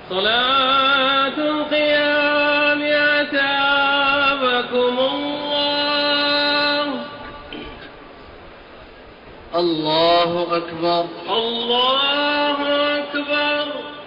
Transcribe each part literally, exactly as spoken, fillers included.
صلاة القيام أتابكم الله. الله أكبر. الله أكبر.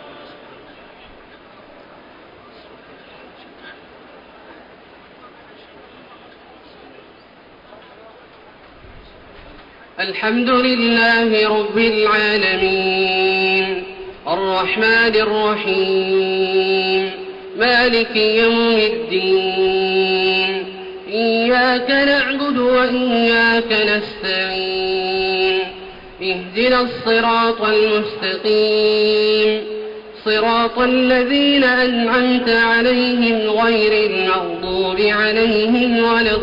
الحمد لله رب العالمين الرحمن الرحيم مالك يوم الدين إياك نعبد وإياك نستعين اهدنا الصراط المستقيم صراط الذين أنعمت عليهم غير المغضوب عليهم ولا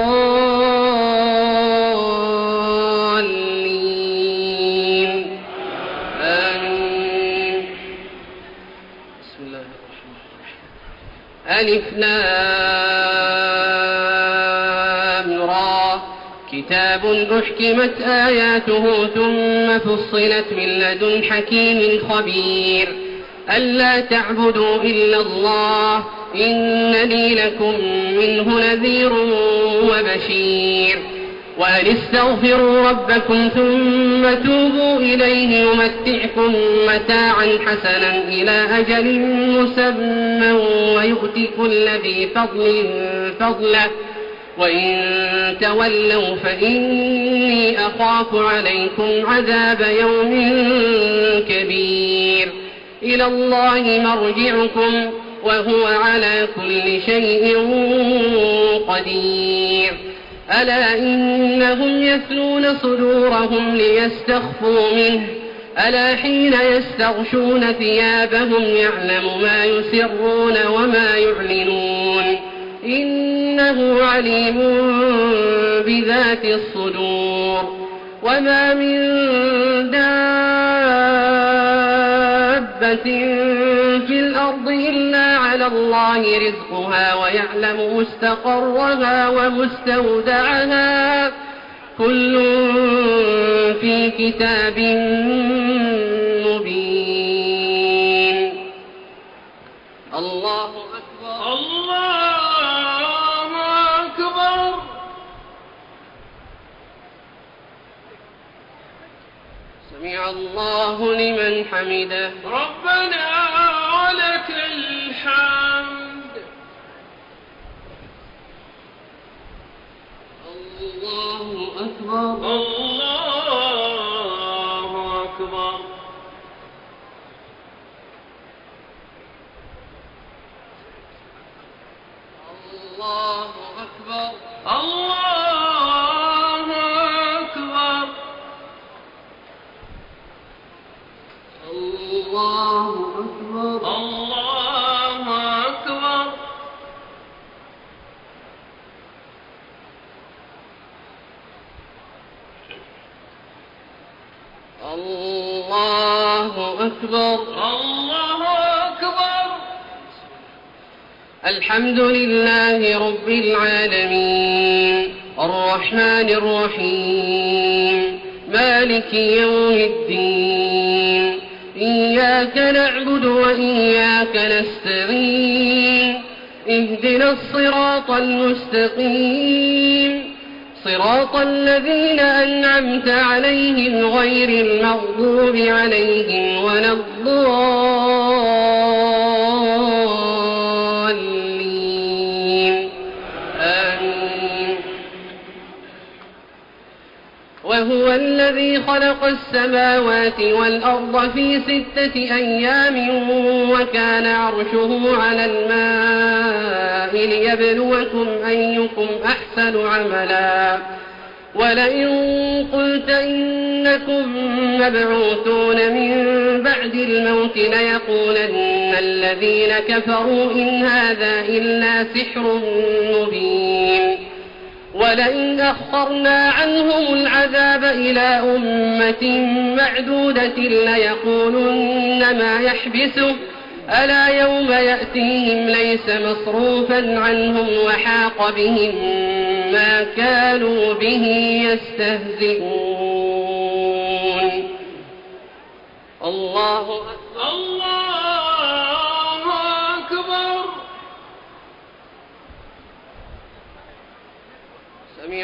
الضالين آمين. بسم الله الرحمن الرحيم. ألف لام را كتاب أحكمت آياته ثم فصلت من لدن حكيم خبير ألا تعبدوا إلا الله إنني لكم منه نذير وبشير وأن استغفروا ربكم ثم توبوا إليه يمتعكم متاعا حسنا إلى أجل مسمى ويؤت كل ذي فضل فضله وإن تولوا فإني أخاف عليكم عذاب يوم كبير إلى الله مرجعكم وهو على كل شيء قدير ألا إنهم يثنون صدورهم ليستخفوا منه ألا حين يستغشون ثيابهم يعلم ما يسرون وما يعلنون إنه عليم بذات الصدور وما من دابة في الأرض إلا على الله رزقها ويعلم مستقرها ومستودعها كل في كتاب مبين. الله أكبر. الله أكبر. سمع الله لمن حمده. ربنا ولك الحمد. الله أكبر. الله أكبر. الله أكبر. الله أكبر. الله أكبر. الله أكبر. الله أكبر. الله أكبر. الحمد لله رب العالمين الرحمن الرحيم مالك يوم الدين إياك نعبد وإياك نستعين اهدنا الصراط المستقيم صراط الذين أنعمت عليهم غير المغضوب عليهم ولا الضالين آمين. وهو الذي خلق السماوات والأرض في ستة أيام وكان عرشه على الماء ليبلوكم أيكم أحسن عملا ولئن قلت إنكم مبعوثون من بعد الموت ليقولن الذين كفروا إن هذا إلا سحر مبين ولئن أخرنا عنهم العذاب إلى أمة معدودة ليقولن ما يحبسه ألا يوم يأتيهم ليس مصروفا عنهم وحاق بهم ما كانوا به يستهزئون. الله أكبر. الله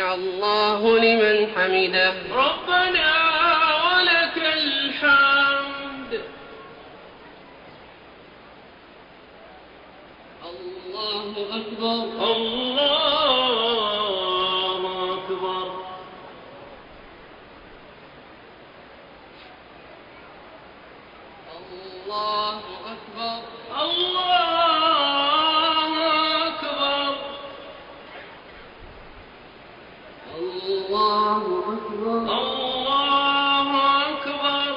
سمع الله لمن حمده. ربنا ولك الحمد. الله أكبر. الله أكبر. الله أكبر. الله أكبر. الله أكبر. الله أكبر.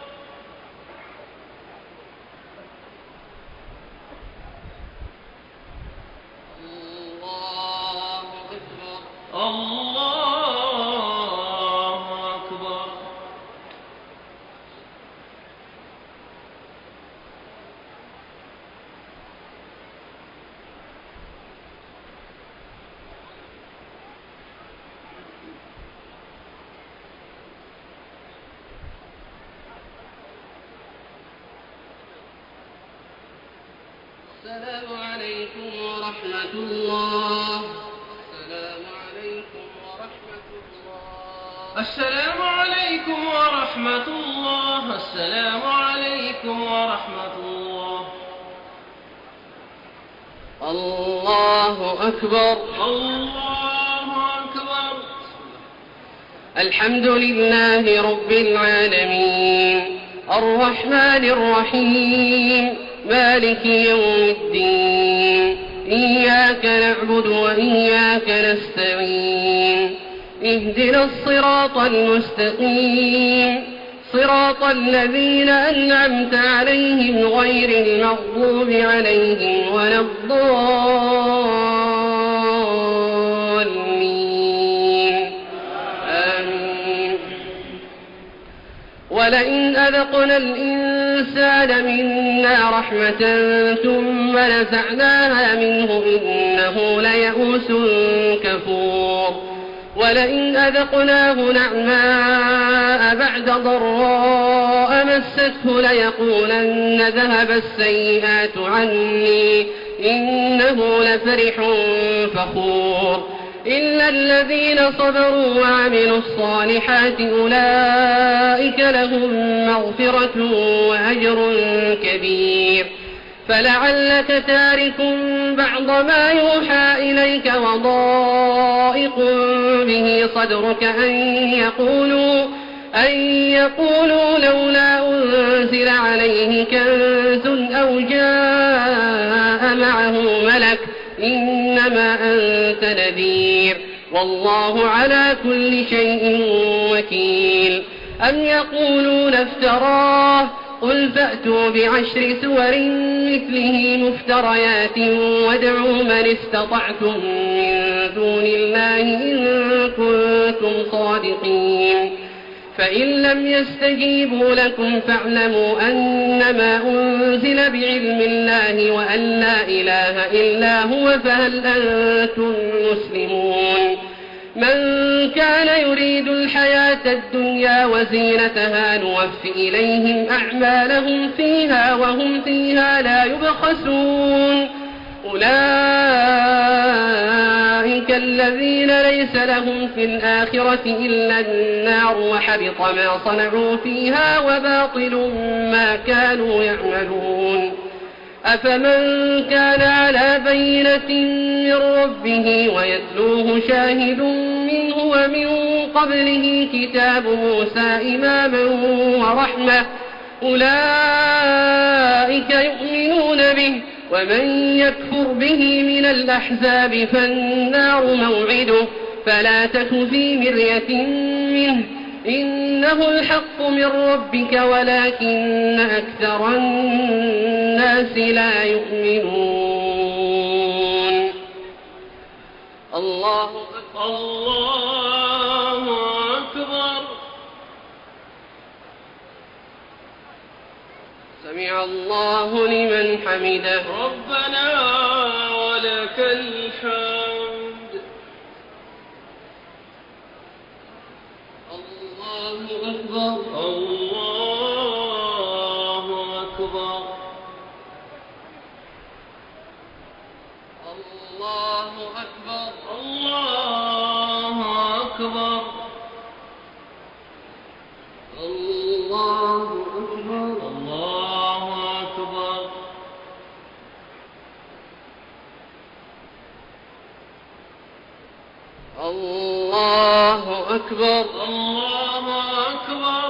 الله أكبر. الله أكبر. السلام عليكم ورحمة الله. السلام عليكم ورحمة الله. السلام عليكم ورحمة الله. السلام عليكم ورحمة الله. الله أكبر. الله أكبر. الحمد لله رب العالمين الرحمن الرحيم مالك يوم الدين إياك نعبد وإياك نستعين اهدنا الصراط المستقيم صراط الذين أنعمت عليهم غير المغضوب عليهم ولا الضالين آمين. ولئن أذقنا الإنسان منا رحمة ثم نزعناها منه إنه ليئوس كفور. ولئن أذقناه نعماء بعد ضراء مسته ليقولن ذهب السيئات عني إنه لفرح فخور. إلا الذين صبروا وعملوا الصالحات أولئك لهم مغفرة وأجر كبير. فلعلك تارك بعض ما يوحى إليك وضائق به صدرك أن يقولوا, أن يقولوا لولا أنزل عليه كنز أو جاء معه ملك إنما أنت نذير والله على كل شيء وكيل. أم يقولون افتراه قل فأتوا بعشر سور مثله مفتريات وادعوا من استطعتم من دون الله إن كنتم صادقين. فإن لم يستجيبوا لكم فاعلموا أنما أنزل بعلم الله وأن لا إله إلا هو فهل أنتم مسلمون. من كان يريد الحياة الدنيا وزينتها نوفي إليهم أعمالهم فيها وهم فيها لا يبخسون. أولئك الذين ليس لهم في الآخرة إلا النار وحبط ما صنعوا فيها وباطل ما كانوا يعملون. أفمن كان على بينة من ربه ويتلوه شاهد منه ومن قبله كتاب موسى إماما ورحمة أولئك يؤمنون به ومن يكفر به من الأحزاب فالنار موعده فلا تك في مرية منه إنه الحق من ربك ولكن أكثر الناس لا يؤمنون. الله أكبر. الله أكبر. سمع الله لمن حمده. ربنا ولك الحمد. الله أكبر. الله أكبر. الله أكبر. الله أكبر الله أكبر الله أكبر الله أكبر الله أكبر.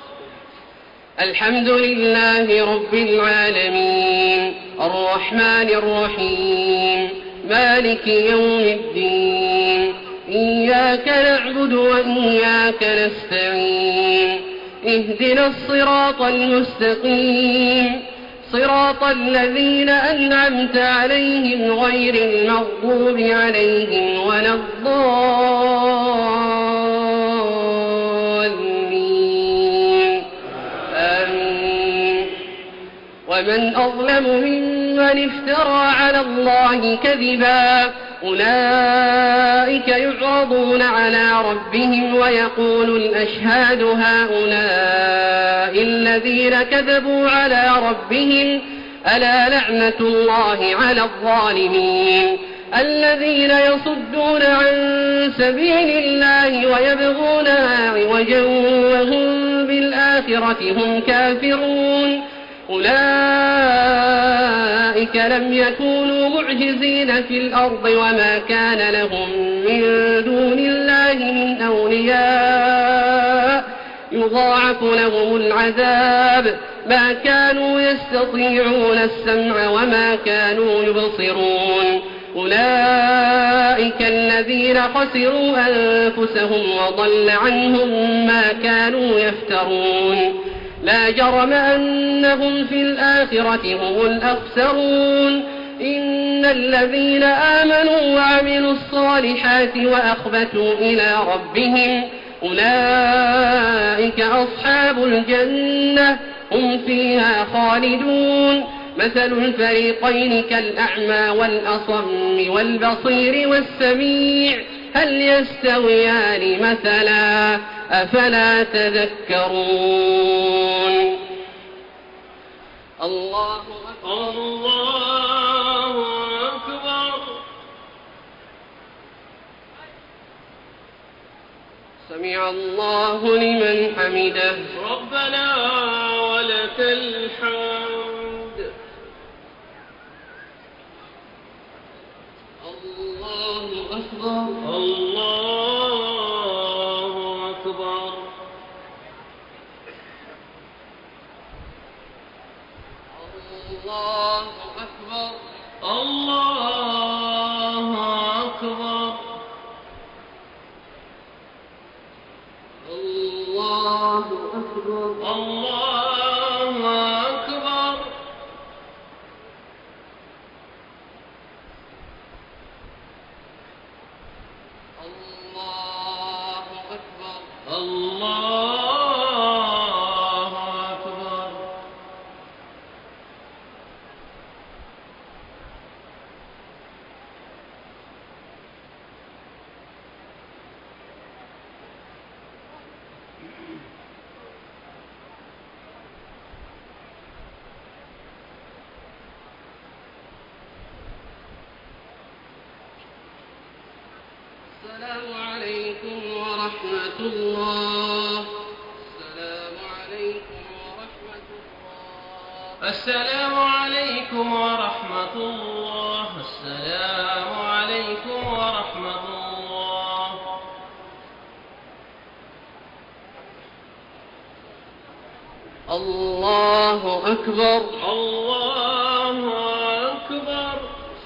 الحمد لله رب العالمين الرحمن الرحيم مالك يوم الدين إياك نعبد وإياك نستعين اهدنا الصراط المستقيم صراط الذين أنعمت عليهم غير المغضوب عليهم ولا الضالين آمين. ومن أظلم ممن افترى على الله كذبا أولئك يعرضون على ربهم ويقول الأشهاد هؤلاء الذين كذبوا على ربهم ألا لعنة الله على الظالمين الذين يصدون عن سبيل الله ويبغونها عوجا وهم بالآخرة هم كافرون أولئك لم يكونوا معجزين في الأرض وما كان لهم من دون الله من أولياء يضاعف لهم العذاب ما كانوا يستطيعون السمع وما كانوا يبصرون أولئك الذين خسروا أنفسهم وضل عنهم ما كانوا يفترون لا جرم أنهم في الآخرة هم الأخسرون إن الذين آمنوا وعملوا الصالحات وأخبتوا إلى ربهم أولئك أصحاب الجنة هم فيها خالدون مثل الفريقين كالأعمى والأصم والبصير والسميع هل يستويان مثلا أفلا تذكرون الله أكبر الله أكبر. سمع الله لمن حمده ربنا ولك الحمد. الله أكبر الله أكبر. الله أكبر الله أكبر. الله أكبر الله أكبر. الله أكبر الله أكبر. السلام عليكم ورحمة الله السلام عليكم ورحمة الله السلام عليكم ورحمة الله. السلام عليكم ورحمة الله. الله أكبر الله أكبر.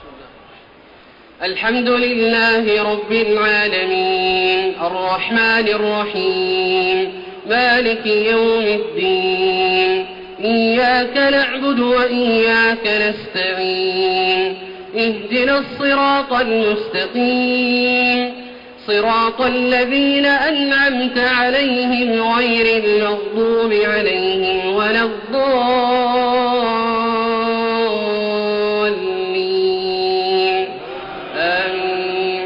الحمد لله رب العالمين الرحمن الرحيم مالك يوم الدين إياك نعبد وإياك نستعين اهدنا الصراط المستقيم صراط الذين أنعمت عليهم غير المغضوب عليهم ولا الضالين آمين.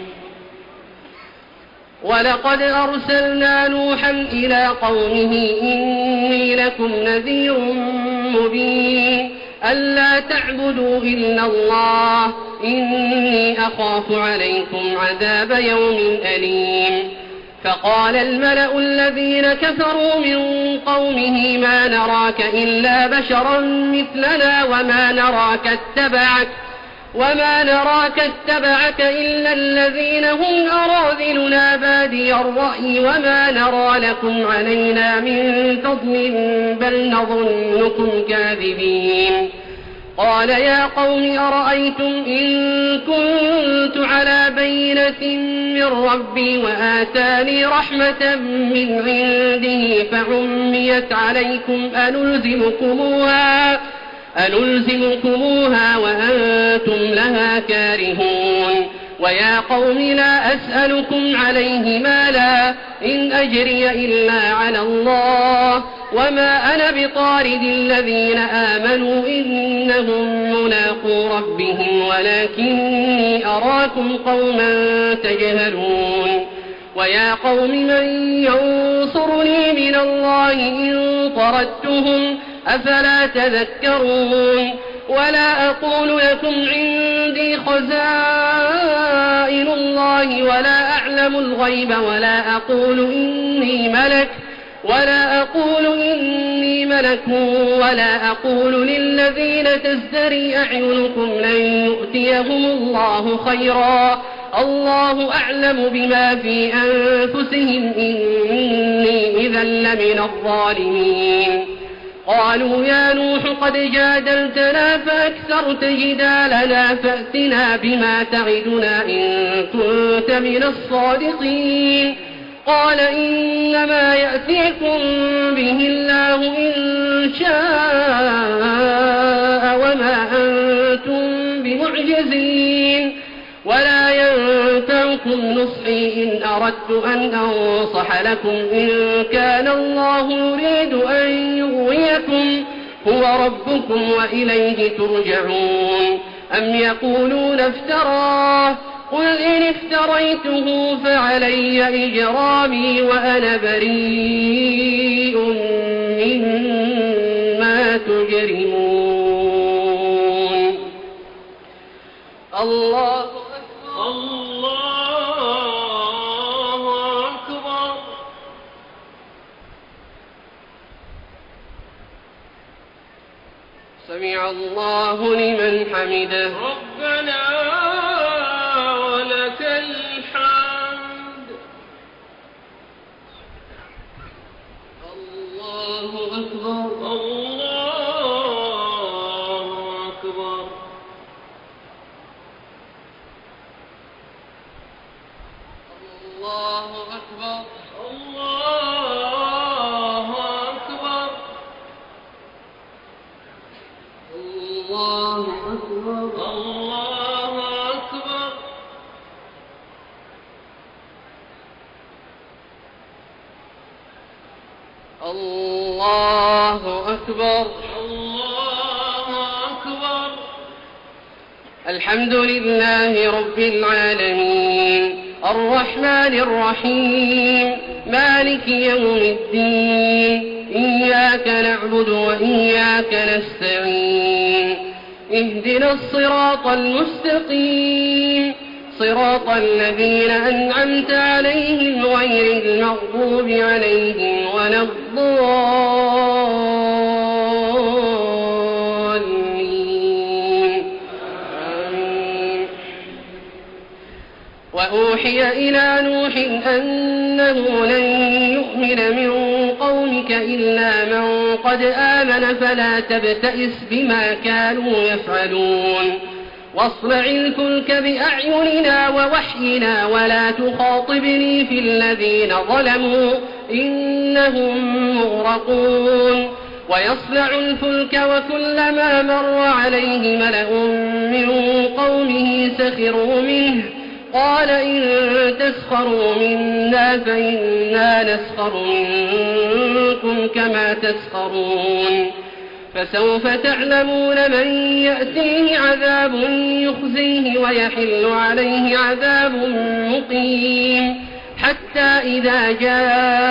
ولقد أرسلنا نوحا إلى قومه إني لكم نذير مبين ألا تعبدوا إلا الله إني أخاف عليكم عذاب يوم أليم فقال الملأ الذين كفروا من قومه ما نراك إلا بشرا مثلنا وما نراك اتبعك وما نراك اتبعك إلا الذين هم أراذلنا بادي الرأي وما نرى لكم علينا من فضل بل نظنكم كاذبين. قال يا قوم أرأيتم إن كنت على بينة من ربي وآتاني رحمة من عنده فعميت عليكم أنلزمكموها أنلزمكموها وأنتم لها كارهون. ويا قوم لا أسألكم عليه مالا إن أجري إلا على الله وما أنا بطارد الذين آمنوا إنهم ملاقو ربهم ولكني أراكم قوما تجهلون. ويا قوم من ينصرني من الله إن طردتهم أفلا تذكرون. ولا أقول لكم عندي خزائن الله ولا أعلم الغيب ولا أقول إني ملك ولا أقول إني ملك ولا أقول للذين تزدري أعينكم لن يؤتيهم الله خيرا الله أعلم بما في أنفسهم إني إذا لمن الظالمين. قالوا يا نوح قد جادلتنا فأكثرت جدالنا فأتنا بما تعدنا إن كنت من الصادقين. قال إنما يأتيكم به الله إن شاء وما أنتم بمعجزين ولا ينفعكم نصحي إن أردت أن أنصح لكم إن كان الله يريد أن يغويكم هو ربكم وإليه ترجعون. أم يقولون افتراه قل إن افتريته فعلي إجرامي وأنا بريء مما تجرمون. الله الله أكبر. سمع الله لمن حمده. ربنا ولك الحمد. الله أكبر. الله أكبر. الله أكبر. الله أكبر. الله أكبر. الله أكبر. الله أكبر. الله أكبر. الحمد لله رب العالمين الرحمن الرحيم مالك يوم الدين إياك نعبد وإياك نستعين اهدنا الصراط المستقيم صراط الذين أنعمت عليهم غير المغضوب عليهم ولا الضالين. آمين. وأوحي إلى نوح أنه لن يؤمن من قومك إلا من قد آمن فلا تبتئس بما كانوا يفعلون واصنع الفلك بأعيننا ووحينا ولا تخاطبني في الذين ظلموا إنهم مغرقون. ويصنع الفلك وكلما مر عليه ملأ من قومه سخروا منه قال إن تسخروا منا فإنا نسخر منكم كما تسخرون فسوف تعلمون من يأتيه عذاب يخزيه ويحل عليه عذاب مقيم حتى إذا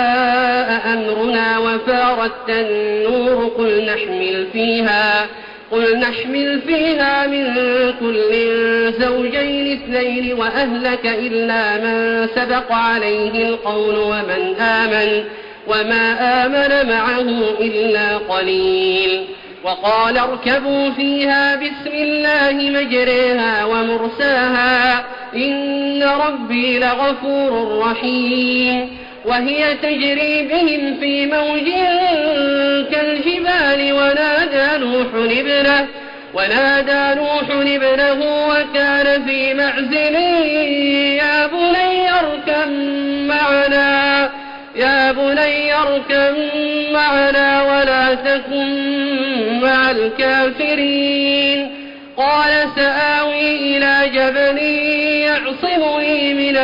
جاء أمرنا وفارت النور قل نحمل فيها قلنا احمل فيها من كل زوجين اثنين وأهلك إلا من سبق عليه القول ومن آمن وما آمن معه إلا قليل وقال اركبوا فيها بسم الله مجريها ومرساها إن ربي لغفور رحيم وهي تجري بهم في موج كالجبال ونادى نوح ابنه ونادى نوح ابنه وكان في معزل يا بني اركب معنا يا بني اركب معنا ولا تكن مع الكافرين قال سآوي إلى جبل يعصمني من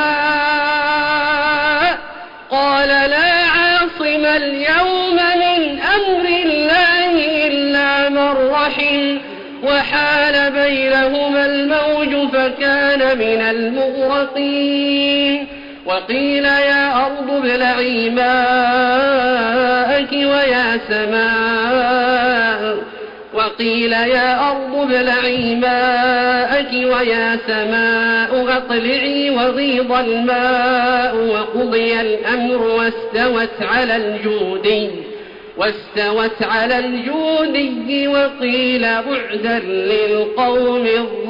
الماء قال لا عاصم اليوم من أمر الله إلا من رحم وحال بينهما الموج فكان من المغرقين وقيل يا أرض ابلعي ماءك ويا سماء وقيل يا أرض ابلعي ماءك ويا سماء أقلعي وغيض الماء وقضي الأمر واستوت على الجودي واستوت على الجودي وقيل بعدا للقوم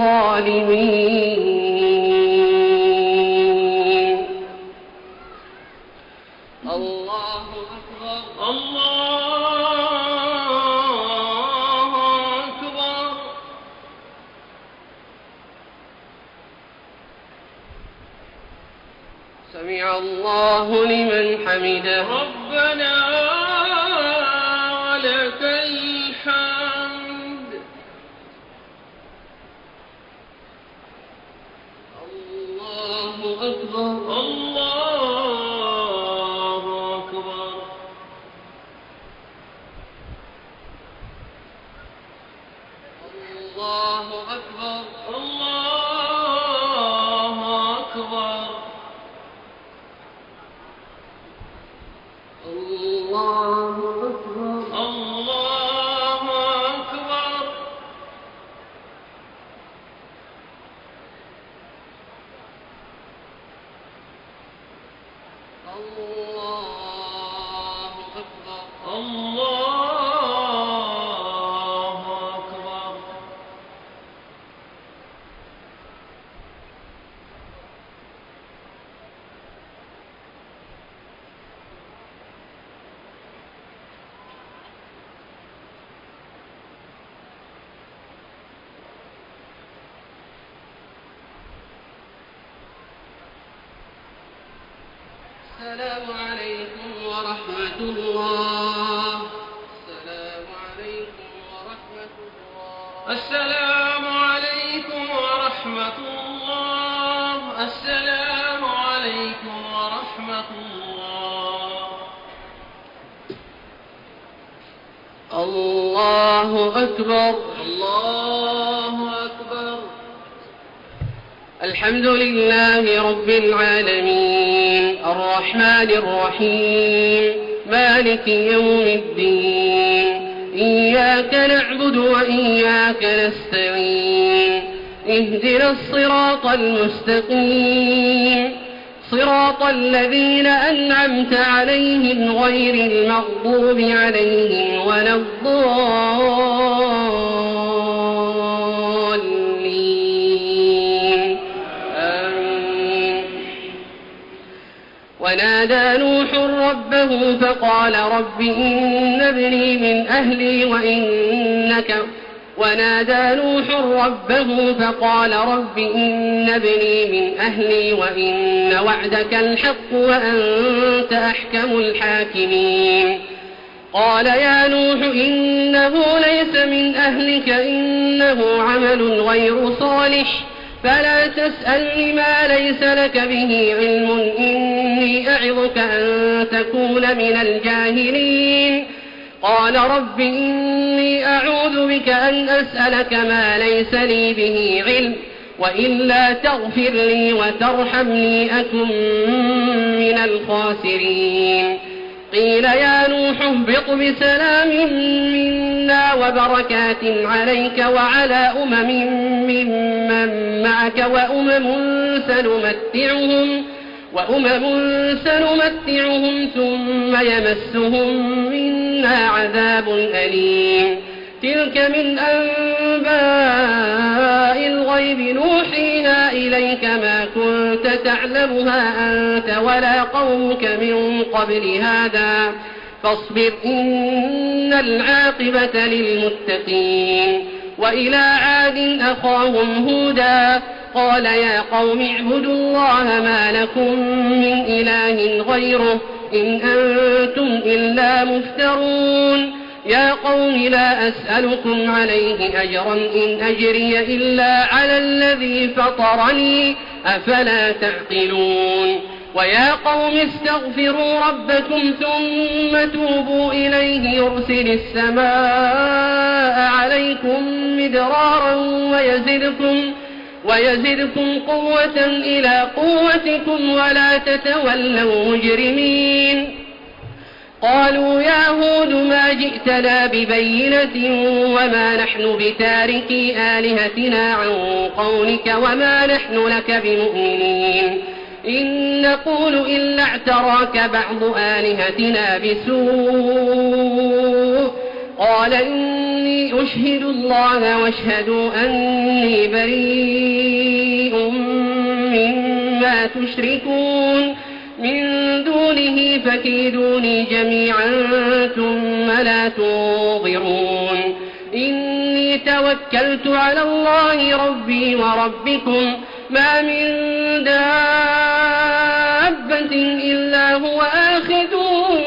الظالمين. الله أكبر الله أكبر. سمع الله لمن حمده ربنا ولك الحمد. الله أكبر الله أكبر. الله أكبر الله أكبر. الله أكبر الله أكبر. الله أكبر الله أكبر. السلام عليكم ورحمة الله. السلام عليكم ورحمة الله. السلام عليكم ورحمة الله. السلام عليكم ورحمة الله. الله أكبر الله أكبر. الحمد لله رب العالمين الرحمن الرحيم مالك يوم الدين إياك نعبد وإياك نستعين اهدنا الصراط المستقيم صراط الذين أنعمت عليهم غير المغضوب عليهم ولا الضالين آمين. ونادى نوح ربه فقال رب إن ابني من أهلي وإنك ونادى نوح ربه فقال رب إن ابني من أهلي وإن وعدك الحق وأنت أحكم الحاكمين. قال يا نوح إنه ليس من أهلك إنه عمل غير صالح فلا تسألني ما ليس لك به علم إني أعظك أن تكون من الجاهلين. قال رب إني أعوذ بك أن أسألك ما ليس لي به علم وإلا تغفر لي وترحمني أكن من الخاسرين. قيل يا نوح اهبط بسلام منا منا وبركات عليك وعلى أمم ممن معك وأمم سنمتعهم وأمم سنمتعهم ثم يمسهم منا عذاب أليم تلك من أنباء الغيب نوحيها إليك ما كنت تعلمها أنت ولا قومك من قبل هذا فاصبر إن العاقبة للمتقين وإلى عاد أخاهم هودا قال يا قوم اعبدوا الله ما لكم من إله غيره إن أنتم إلا مفترون يا قوم لا أسألكم عليه أجرا إن أجري إلا على الذي فطرني أفلا تعقلون ويا قوم استغفروا ربكم ثم توبوا إليه يرسل السماء عليكم مدرارا ويزدكم ويزدكم قوة إلى قوتكم ولا تتولوا مجرمين قالوا يا هود ما جئتنا ببينة وما نحن بتاركي آلهتنا عن قولك وما نحن لك بمؤمنين إن نقول إلا اعتراك بعض آلهتنا بسوء قال إني أشهد الله واشهدوا أني بريء مما تشركون من دونه فكيدوني جميعا ثم لا تنظرون إني توكلت على الله ربي وربكم ما من دابة إلا هو آخذ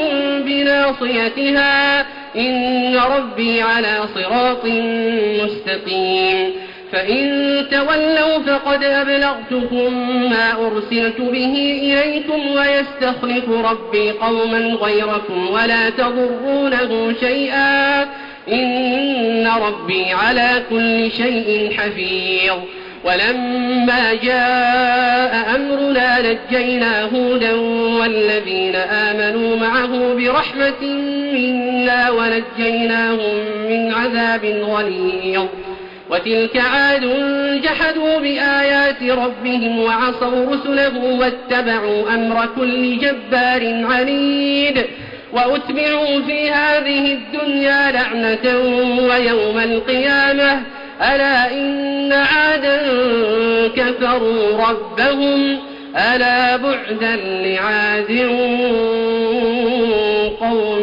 بناصيتها إن ربي على صراط مستقيم فإن تولوا فقد أبلغتكم ما أرسلت به إليكم ويستخلف ربي قوما غيركم ولا تضرونه شيئا إن ربي على كل شيء حفيظ ولما جاء أمرنا نجينا هودا والذين آمنوا معه برحمة منا ونجيناهم من عذاب غليظ وتلك عاد جحدوا بآيات ربهم وعصوا رسله واتبعوا أمر كل جبار عنيد وأتبعوا في هذه الدنيا لعنة ويوم القيامة ألا إن عادا كفروا ربهم ألا بعدا لعاد قوم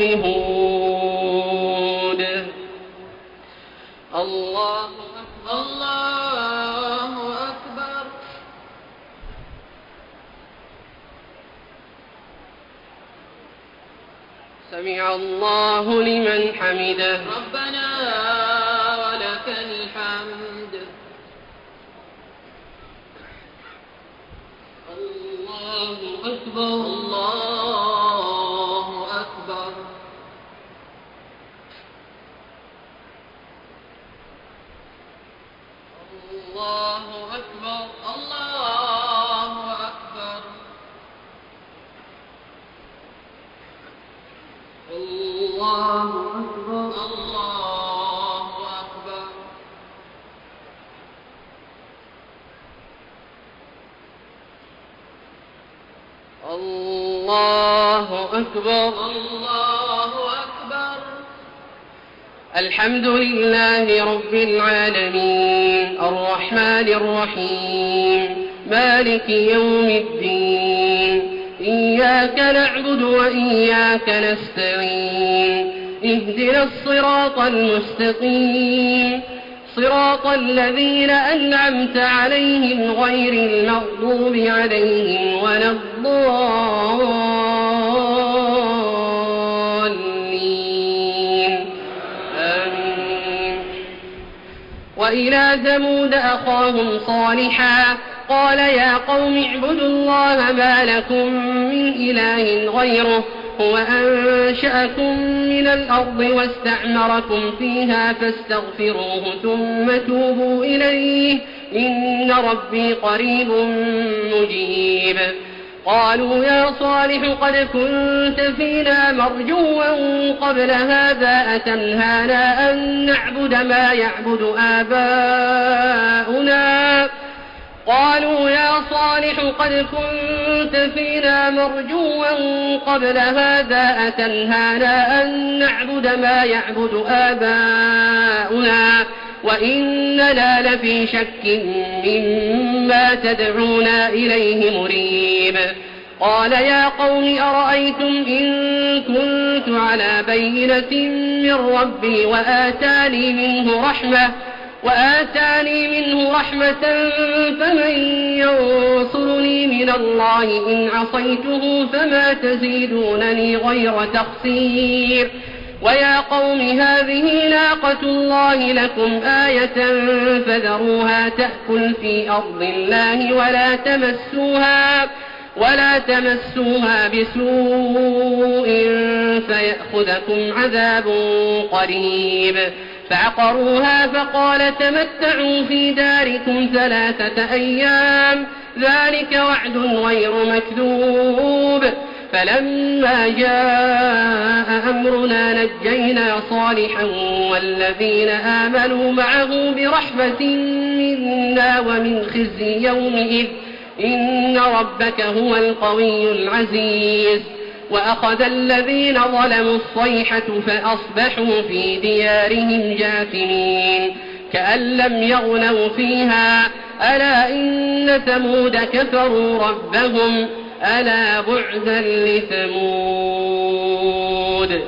هود الله الله أكبر سمع الله لمن حمده ربنا ولك الحمد الله أكبر الله أكبر الله أكبر الله أكبر الله أكبر الله أكبر الله أكبر الله أكبر الحمد لله رب العالمين الرحمن الرحيم مالك يوم الدين إياك نعبد وإياك نستعين اهدنا الصراط المستقيم صراط الذين أنعمت عليهم غير المغضوب عليهم ولا الضالين آمين وإلى ثمود أخاهم صالحا قال يا قوم اعبدوا الله ما لكم من إله غيره هو أنشأكم من الأرض واستعمركم فيها فاستغفروه ثم توبوا إليه إن ربي قريب مجيب قالوا يا صالح قد كنت فينا مرجوا قبل هذا أتنهانا أن نعبد ما يعبد آباؤنا قالوا يا صالح قد كنت فينا مرجوا قبل هذا أتنهانا أن نعبد ما يعبد آباؤنا وإننا لفي شك مما تدعونا إليه مريب قال يا قوم أرأيتم إن كنت على بينة من ربي وآتاني منه رحمة وآتاني منه رحمة فمن ينصرني من الله إن عصيته فما تزيدونني غير تخسير ويا قوم هذه ناقة الله لكم آية فذروها تأكل في أرض الله ولا تمسوها ولا تمسوها بسوء فيأخذكم عذاب قريب فعقروها فقال تمتعوا في داركم ثلاثة أيام ذلك وعد غير مكذوب فلما جاء أمرنا نجينا صالحا والذين آمنوا معه برحمة منا ومن خزي يومئذ إن ربك هو القوي العزيز وأخذ الذين ظلموا الصيحة فأصبحوا في ديارهم جاثمين كأن لم يغنوا فيها ألا إن ثمود كفروا ربهم ألا بعدا لثمود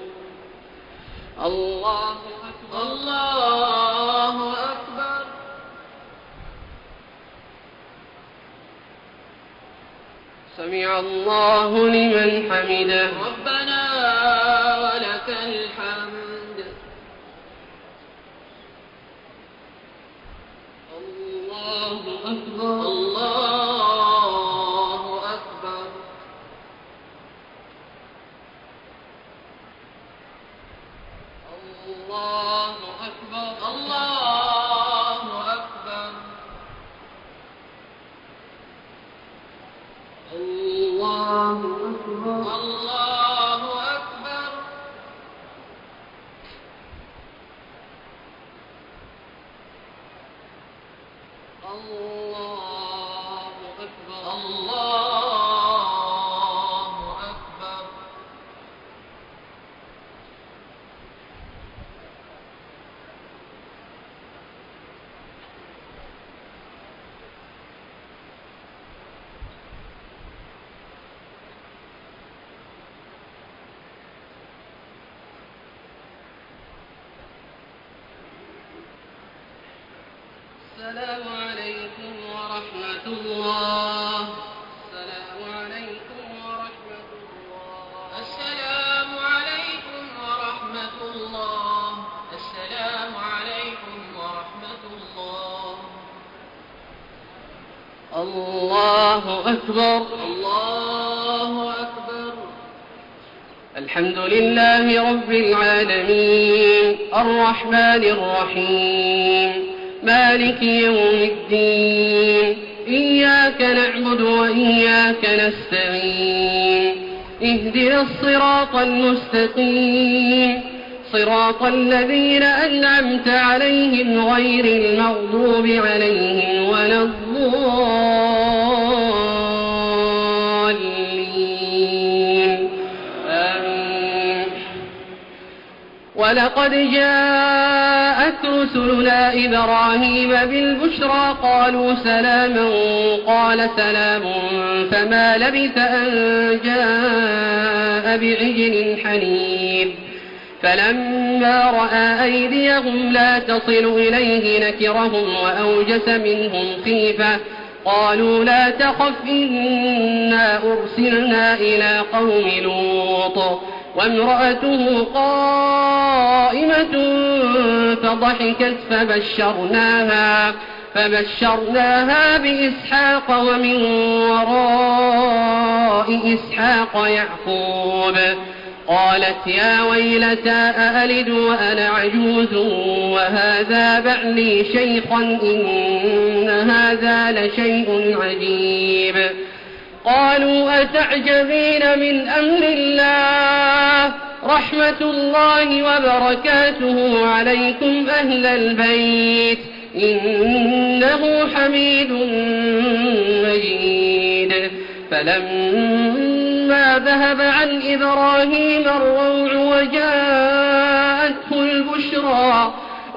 الله أكبر الله أكبر سمع الله لمن حمده ربنا ولك الحمد الله أكبر الله أكبر الله أكبر الله أكبر الله أكبر الله أكبر الله أكبر الله أكبر السلام عليكم ورحمة الله السلام عليكم ورحمة الله السلام عليكم ورحمة الله السلام عليكم ورحمة الله الله أكبر الله أكبر الحمد لله رب العالمين الرحمن الرحيم مالك يوم الدين إياك نعبد وإياك نستعين اهدنا الصراط المستقيم صراط الذين أنعمت عليهم غير المغضوب عليهم ولا الضالين آمين ولقد جاءت رسلنا إبراهيم بالبشرى قالوا سلاما قال سلام فما لبث أن جاء بعجل حنيذ فلما رأى أيديهم لا تصل إليه نكرهم وأوجس منهم خيفة قالوا لا تخف إنا أرسلنا إلى قوم لوط وامرأته قائمة فضحكت فبشرناها فبشرناها بإسحاق ومن وراء إسحاق يعقوب قالت يا ويلتى أألد وأنا عجوز وهذا بعلي شيخا إن هذا لشيء عجيب قالوا أتعجبين من أمر الله رحمة الله وبركاته عليكم أهل البيت إنه حميد مجيد فلما ذهب عن إبراهيم الروع وجاءته البشرى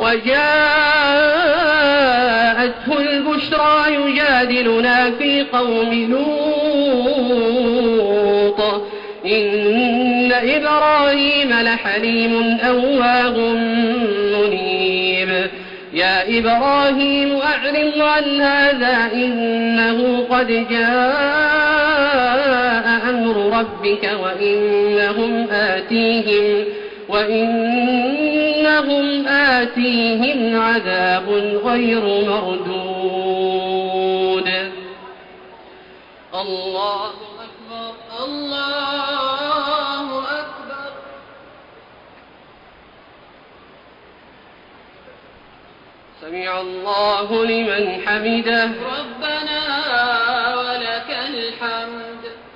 وجاءته البشرى يجادلنا في قوم لوط إن إبراهيم لحليم أواه منيب يا إبراهيم أعرض عن هذا إنه قد جاء أمر ربك وإنهم آتيهم وإنهم آتيهم عذاب غير مردود. الله أكبر الله أكبر. سمع الله لمن حمده ربنا ولك الحمد.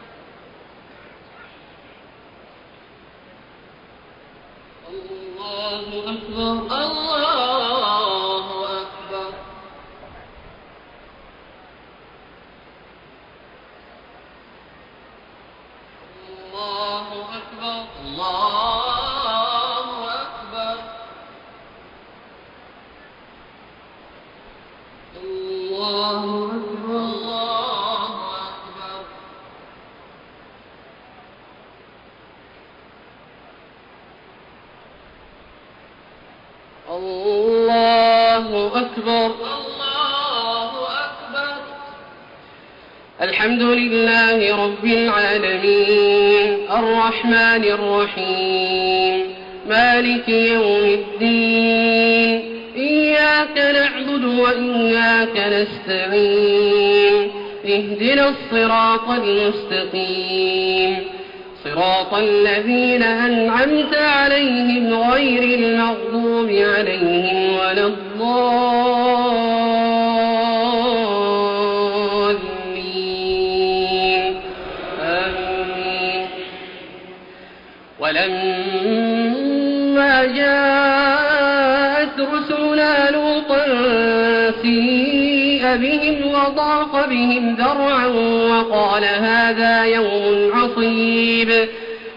الله أكبر الله أكبر. الله أكبر الله أكبر. الله أكبر الله أكبر. الله أكبر. الحمد لله رب العالمين الرحمن الرحيم مالك يوم الدين إياك نعبد وإياك نستعين اهدنا الصراط المستقيم صراط الذين أنعمت عليهم غير المغضوب عليهم ولا الضالين آمين. ولما جاءت رسلنا لوطا سيء بهم وضاق بهم ذرعا وقال هذا يوم عصيب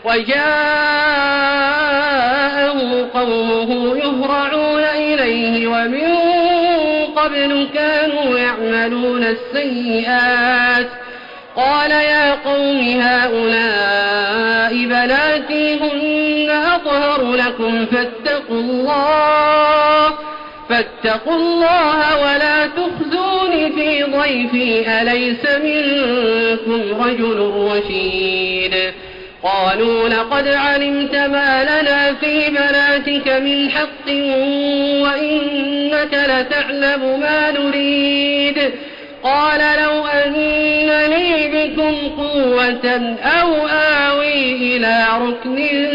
وجاءه قومه يهرعون إليه ومن قبل كانوا يعملون السيئات قال يا قوم هؤلاء بناتي هن أطهر لكم فاتقوا الله فاتقوا الله ولا تخزوني في ضيفي أليس منكم رجل رشيد قالوا لقد علمت ما لنا في بناتك من حق وإنك لتعلم ما نريد قال لو أن لي بكم قوة أو آوي إلى ركن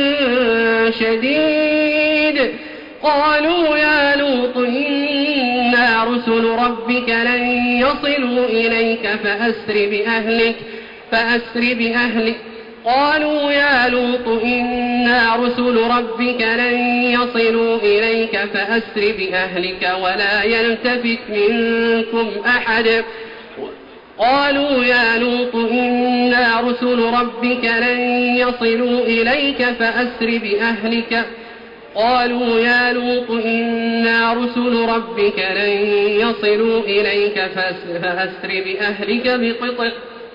شديد قالوا يا لوط إنا رسل ربك لن يصلوا إليك فأسر بأهلك فأسر بأهلك قالوا يا لوط إنا رسل ربك لن يصلوا إليك فأسر بأهلك ولا يلتفت منكم أحد قالوا يا لوط إنا رسل ربك لن يصلوا إليك فأسر بأهلك قالوا يا لوط إنا رسل ربك لن يصلوا إليك فأسر بأهلك بقطع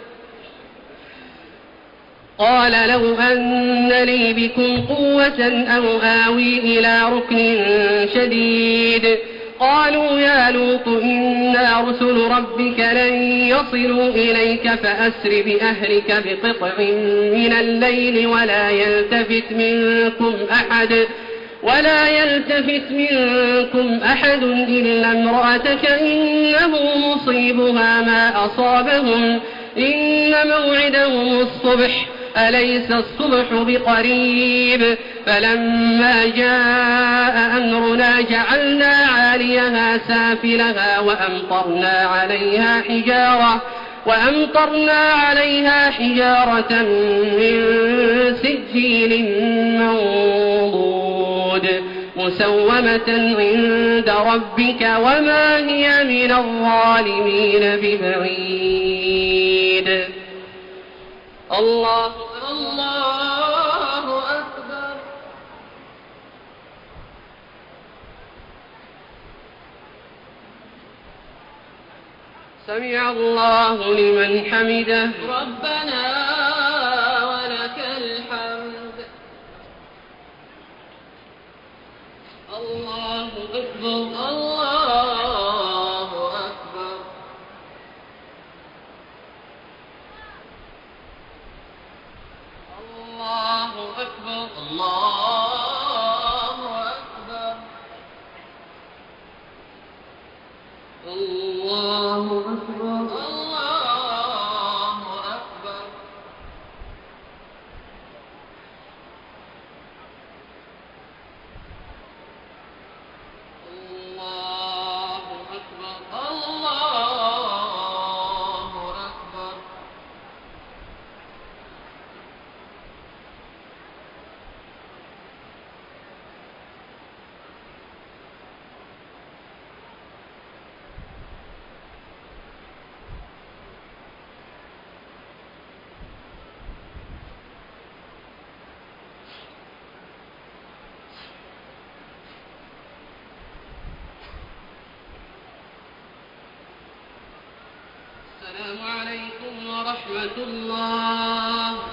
قال لو أن لي بكم قوة أو آوي إلى ركن شديد قالوا يا لوط إنا رسل ربك لن يصلوا إليك فأسر بأهلك بقطع من الليل ولا يلتفت منكم أحد ولا يلتفت منكم أحد إلا امرأتك إنه مصيبها ما أصابهم إن موعدهم الصبح أليس الصبح بقريب فلما جاء أمرنا جعلنا عاليها سافلها وأمطرنا عليها حجارة وأمطرنا عليها حجارة من سجيل منضود مسومة عند ربك وما هي من الظالمين ببعيد. الله الله أكبر. سمع الله لمن حمده. ربنا ولك الحمد. الله أكبر. الله أكبر. الله أكبر. الله أكبر. الله أكبر. الله أكبر. الله أكبر. الله أكبر. السلام عليكم ورحمة الله.